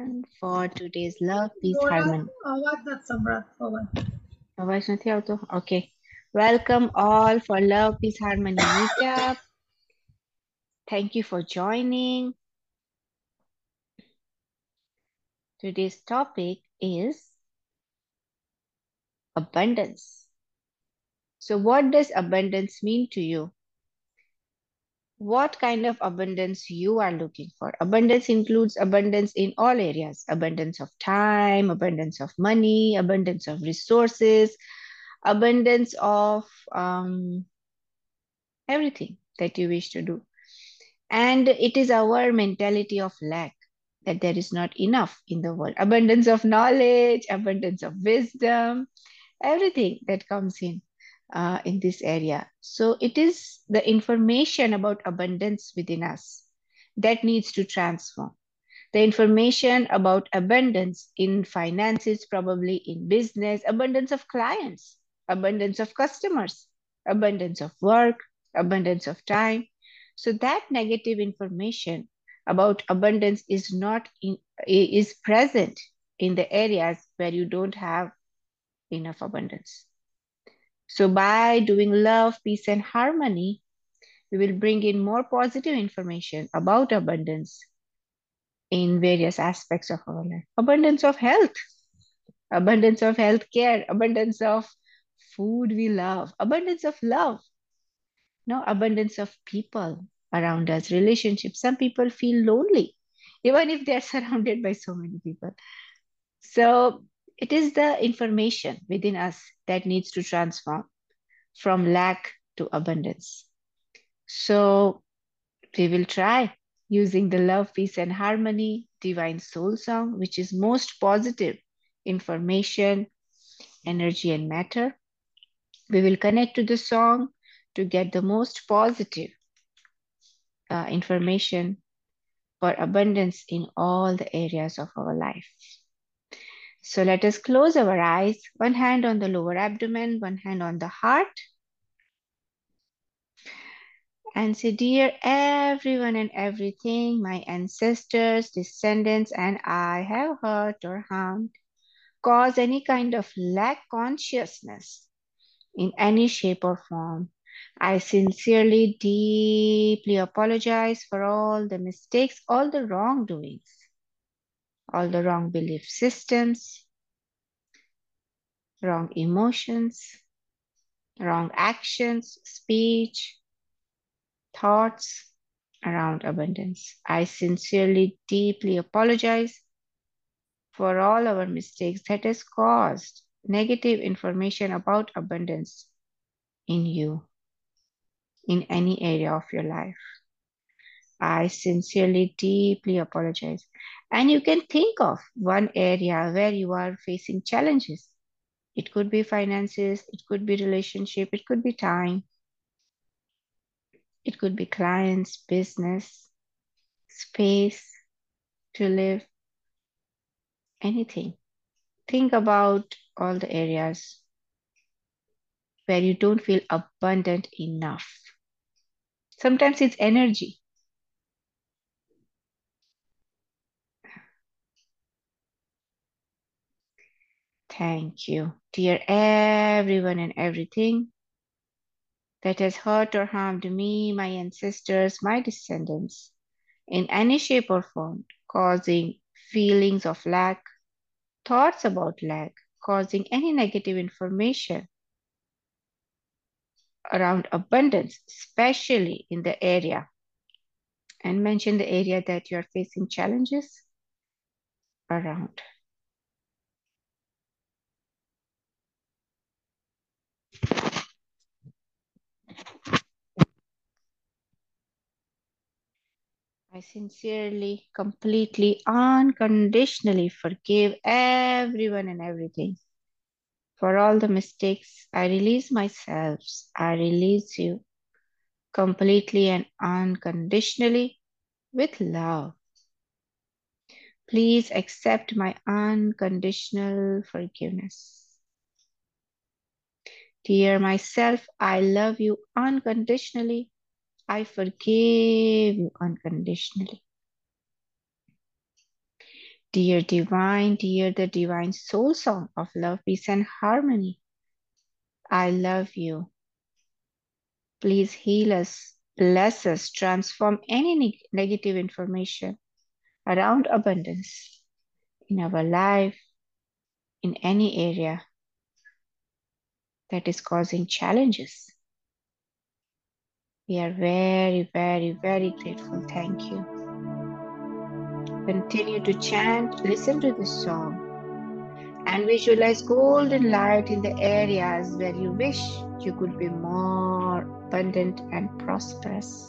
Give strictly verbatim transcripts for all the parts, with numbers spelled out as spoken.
everyone for today's Love, Peace, Dora, Harmony. અવાજ નથી સંભળાતો હવે. અવાજ નથી આવતો? Okay. Welcome all for Love, Peace, Harmony meetup. Thank you for joining. Today's topic is abundance. So what does abundance mean to you? What kind of abundance you are looking for? Abundance includes abundance in all areas. Abundance of time, abundance of money, abundance of resources, abundance of um, everything that you wish to do. And it is our mentality of lack that there is not enough in the world. Abundance of knowledge, abundance of wisdom, everything that comes in uh, in this area. So it is the information about abundance within us that needs to transform. The information about abundance in finances, probably in business, abundance of clients, abundance of customers, abundance of work, abundance of time. So that negative information about abundance is not in, is present in the areas where you don't have enough abundance. So by doing love, peace, and harmony, we will bring in more positive information about abundance in various aspects of our life. Abundance of health, abundance of healthcare, abundance of food we love, abundance of love, no abundance of people around us, relationships. Some people feel lonely, even if they're surrounded by so many people. So it is the information within us that needs to transform from lack to abundance. So we will try using the love, peace, and harmony divine soul song, which is most positive information, energy, and matter. We will connect to the song to get the most positive uh, information for abundance in all the areas of our life. So let us close our eyes, one hand on the lower abdomen, one hand on the heart, and say, dear everyone and everything, my ancestors, descendants, and I have hurt or harmed, caused any kind of lack consciousness in any shape or form. I sincerely, deeply apologize for all the mistakes, all the wrongdoings, all the wrong belief systems, wrong emotions, wrong actions, speech, thoughts around abundance. I sincerely, deeply apologize for all our mistakes that has caused negative information about abundance in you, in any area of your life. I sincerely, deeply apologize. And you can think of one area where you are facing challenges. It could be finances, it could be relationship, it could be time, it could be clients, business, space to live, anything. Think about all the areas where you don't feel abundant enough. Sometimes it's energy. Thank you, dear everyone and everything that has hurt or harmed me, my ancestors, my descendants, in any shape or form, causing feelings of lack, thoughts about lack, causing any negative information around abundance, especially in the area, and mention the area that you are facing challenges around. I sincerely, completely, unconditionally forgive everyone and everything. For all the mistakes, I release myself. I release you completely and unconditionally with love. Please accept my unconditional forgiveness. Dear myself, I love you unconditionally. I forgive you unconditionally. Dear Divine, dear the divine soul song of love, peace, and harmony, I love you. Please heal us, bless us, transform any neg- negative information around abundance in our life, in any area that is causing challenges. We are very, very, very grateful. Thank you. Continue to chant, listen to the song, and visualize golden light in the areas where you wish you could be more abundant and prosperous.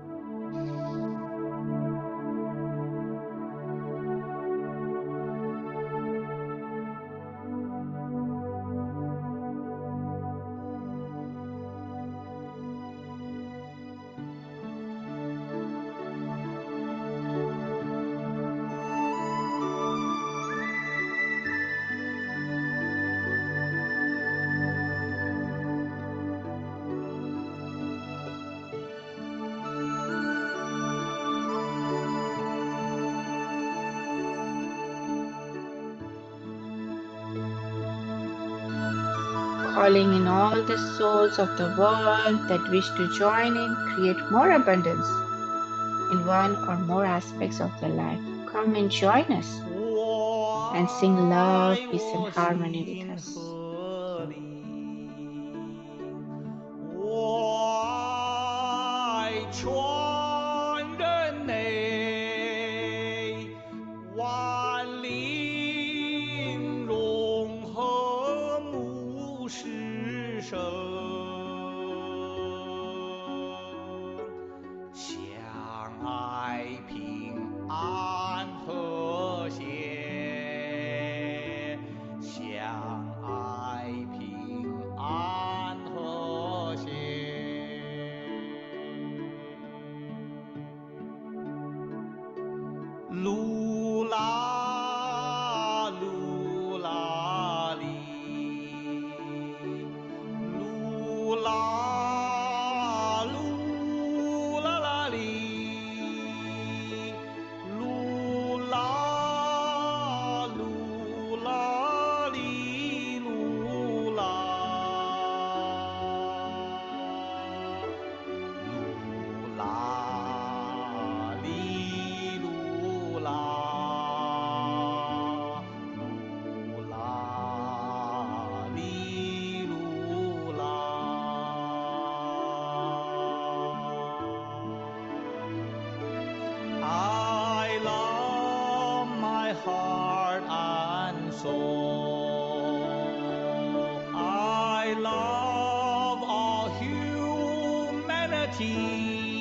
Calling in all the souls of the world that wish to join in, create more abundance in one or more aspects of their life. Come and join us and sing love, peace, and harmony with us. 我爱全人类，万灵融合母是生，相爱平安和谐，相爱平安和谐。噜啦噜啦哩，噜啦噜啦啦哩，噜啦噜啦哩噜啦，噜啦哩噜啦，噜啦哩噜啦。I love my heart and soul. I love all humanity.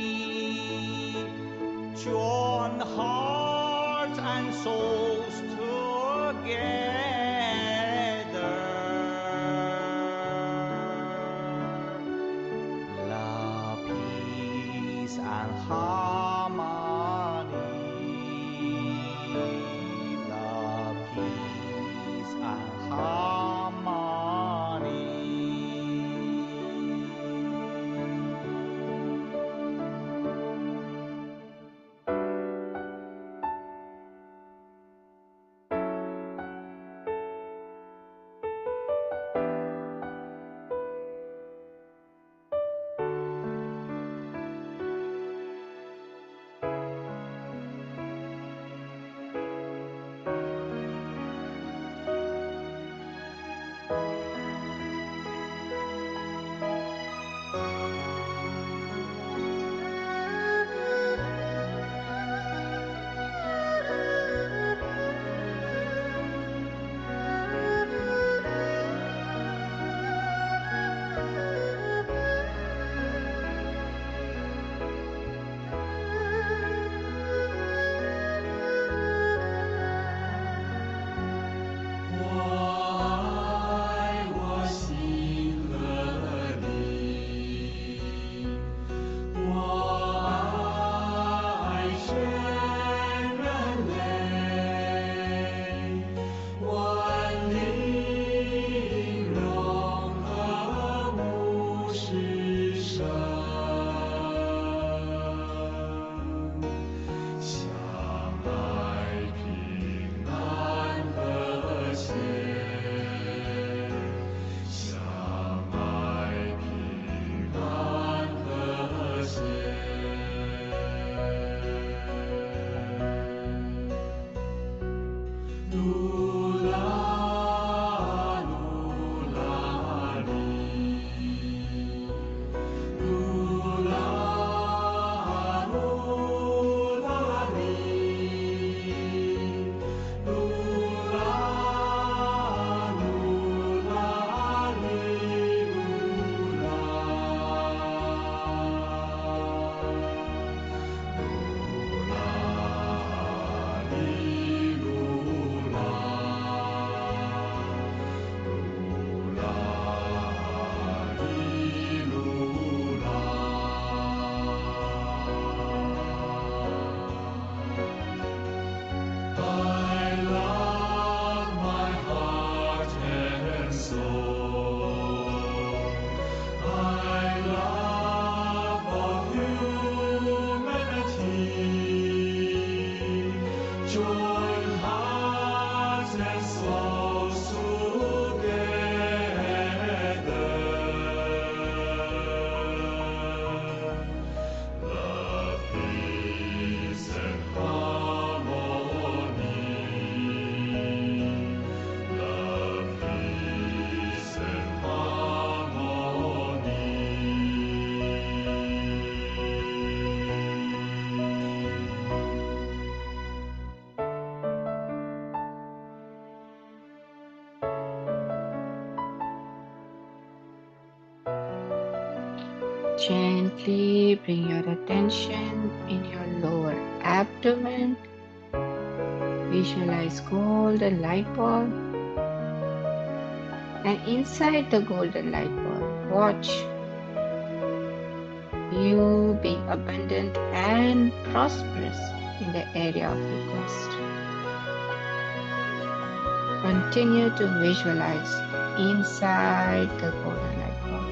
Join hearts and souls together. Love, peace, and harmony. Love, peace, and harmony. Gently bring your attention in your lower abdomen. Visualize golden light ball. And inside the golden light ball, watch you being abundant and prosperous in the area of request. Continue to visualize inside the golden light ball.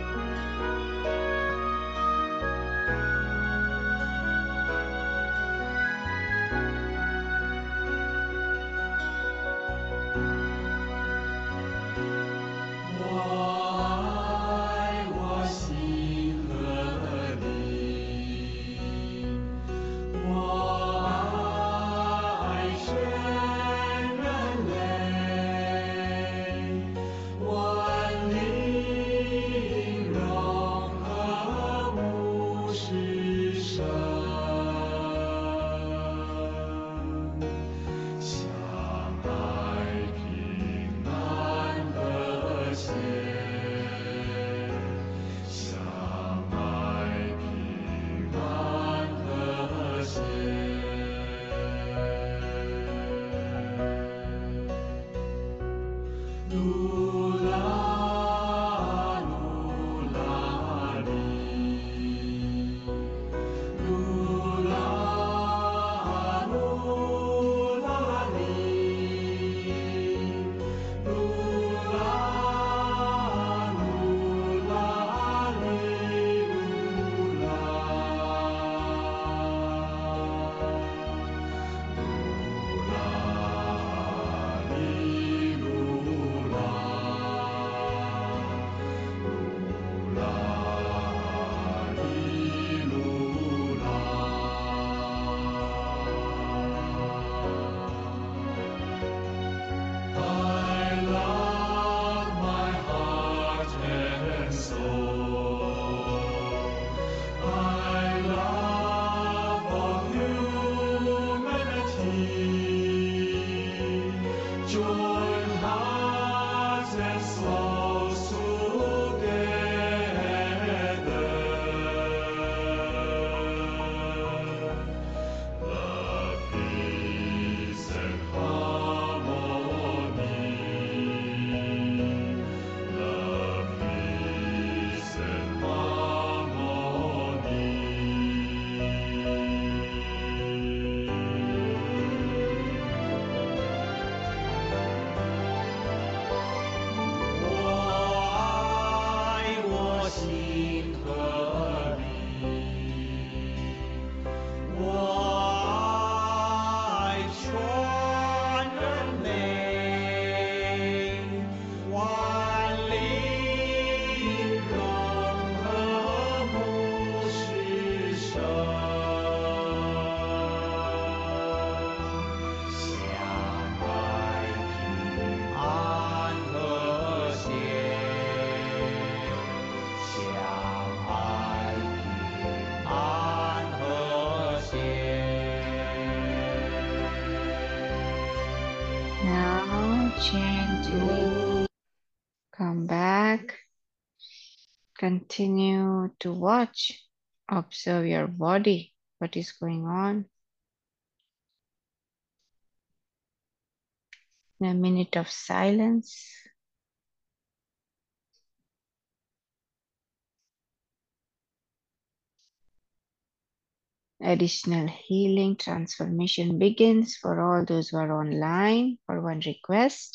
Now gently come back. Continue to watch. Observe your body. What is going on? A minute of silence. Additional healing transformation begins for all those who are online for one request.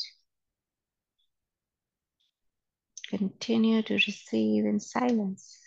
Continue to receive in silence.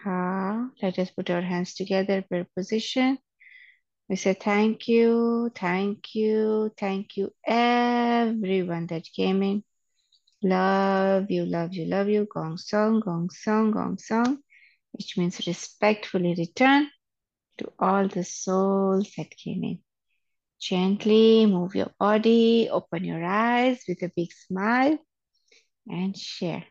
Ha. Let us put our hands together, prayer position. We say thank you, thank you, thank you, everyone that came in. Love you, love you, love you. Gong song, gong song, gong song, which means respectfully return to all the souls that came in. Gently move your body, open your eyes with a big smile and share.